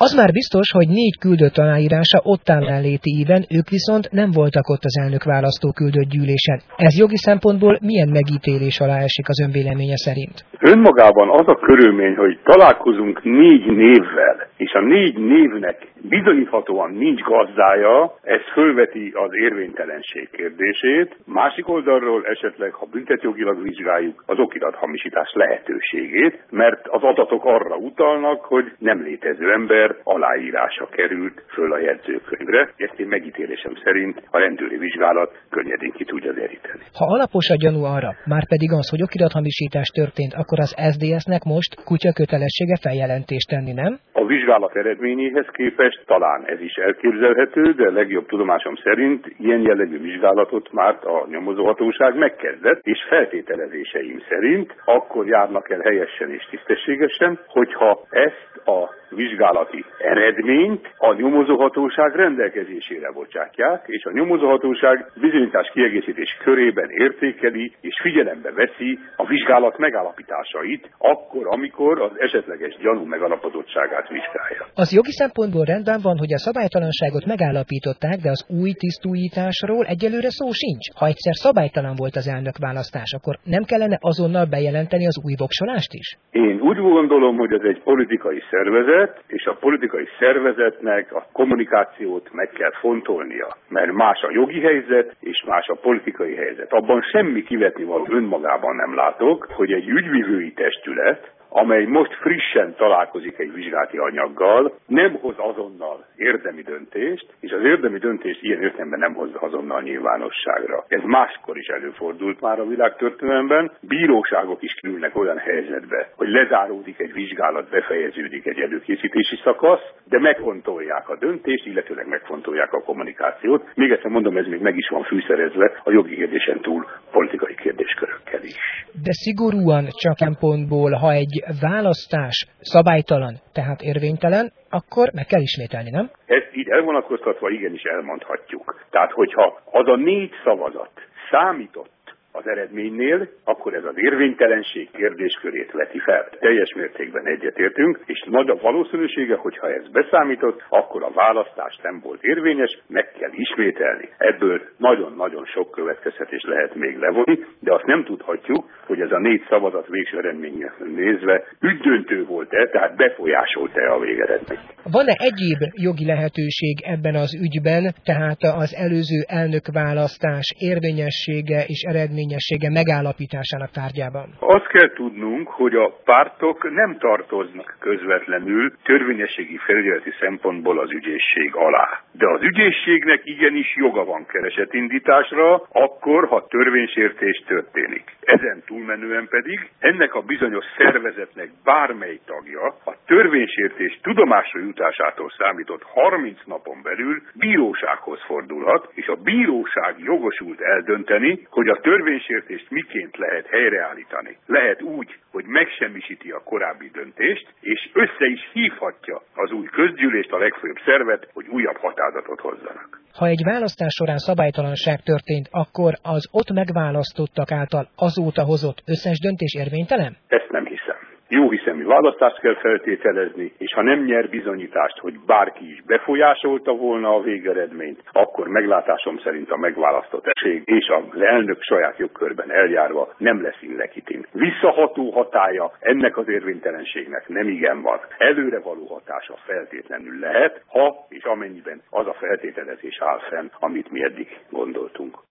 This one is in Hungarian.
Az már biztos, hogy 4 küldött aláírása ott áll elléti íven, ők viszont nem voltak ott az elnökválasztó küldött gyűlésen. Ez jogi szempontból milyen megítélés alá esik az ön véleménye szerint? Önmagában az a körülmény, hogy találkozunk 4 névvel, és a 4 névnek bizonyíthatóan nincs gazdája, ez fölveti az érvénytelenség kérdését. Másik oldalról esetleg, ha büntetőjogilag vizsgáljuk, az okirathamisítás lehetőségét, mert az adatok arra utalnak, hogy nem létező ember aláírása került föl a jegyzőkönyvre. Ezt én megítélésem szerint a rendőri vizsgálat könnyedén ki tudja deríteni. Ha alapos a gyanú arra, már pedig az, hogy okirathamisítás történt, akkor az SZDSZ-nek most kutya kötelessége feljelentést tenni, nem? A vizsgálat eredményéhez képest talán ez is elképzelhető, de legjobb tudomásom szerint ilyen jellegű vizsgálatot már a nyomozóhatóság megkezdett, és feltételezéseim szerint akkor járnak el helyesen és tisztességesen, hogyha ezt a vizsgálati eredményt a nyomozóhatóság rendelkezésére bocsátják, és a nyomozóhatóság bizonyítás kiegészítés körében értékeli és figyelembe veszi a vizsgálat megállapításait, akkor, amikor az esetleges gyanú megalapozottságát vizsgálja. Az jogi szempontból rendben van, hogy a szabálytalanságot megállapították, de az új tisztújításról egyelőre szó sincs. Ha egyszer szabálytalan volt az elnökválasztás, akkor nem kellene azonnal bejelenteni az új voksolást is? Én úgy gondolom, hogy ez egy politikai szervezet, és a politikai szervezetnek a kommunikációt meg kell fontolnia, mert más a jogi helyzet, és más a politikai helyzet. Abban semmi kivetnivaló önmagában nem látok, hogy egy ügyvivői testület, amely most frissen találkozik egy vizsgálati anyaggal, nem hoz azonnal érdemi döntést, és az érdemi döntést ilyen értelemben nem hozza azonnal nyilvánosságra. Ez máskor is előfordult már a világtörténelemben. Bíróságok is kerülnek olyan helyzetbe, hogy lezáródik egy vizsgálat, befejeződik egy előkészítési szakasz, de megfontolják a döntést, illetőleg megfontolják a kommunikációt. Még egyszer mondom, ez még meg is van fűszerezve a jogi kérdésen túl politikai kérdéskörökkel is. De szigorúan csak szempontból, ha egy választás szabálytalan, tehát érvénytelen, akkor meg kell ismételni, nem? Ezt így elvonatkoztatva igenis elmondhatjuk. Tehát, hogyha az a 4 szavazat számított az eredménynél, akkor ez az érvénytelenség kérdéskörét veti fel. Teljes mértékben egyetértünk, és nagy a valószínűsége, hogyha ez beszámított, akkor a választás nem volt érvényes, meg kell ismételni. Ebből nagyon-nagyon sok következtetés lehet még levonni, de azt nem tudhatjuk, hogy ez a 4 szavazat végső eredményre nézve ügydöntő volt-e, tehát befolyásolta-e a végeredményt. Van-e egyéb jogi lehetőség ebben az ügyben, tehát az előző elnökválasztás érvényessége és eredményessége megállapításának tárgyában? Azt kell tudnunk, hogy a pártok nem tartoznak közvetlenül törvényességi felügyeleti szempontból az ügyészség alá. De az ügyészségnek igenis joga van keresetindításra, akkor, ha törvénysértés történik. Ezen túlmenően pedig ennek a bizonyos szervezetnek bármely tagja a törvénysértés tudomásra jutásától számított 30 napon belül bírósághoz fordulhat, és a bíróság jogosult eldönteni, hogy a törvénysértést miként lehet helyreállítani. Lehet úgy, hogy megsemmisíti a korábbi döntést, és össze is hívhatja az új közgyűlést, a legfőbb szervet, hogy újabb határozatot hozzanak. Ha egy választás során szabálytalanság történt, akkor az ott megválasztottak által azóta hozott összes döntés érvénytelen? Ezt nem hiszem. Jóhiszemű választást kell feltételezni, és ha nem nyer bizonyítást, hogy bárki is befolyásolta volna a végeredményt, akkor meglátásom szerint a megválasztott esély és az elnök saját jogkörben eljárva nem lesz illegitim. Visszaható hatálya ennek az érvénytelenségnek nem igen van. Előrevaló hatása feltétlenül lehet, ha és amennyiben az a feltételezés áll fenn, amit mi eddig gondoltunk.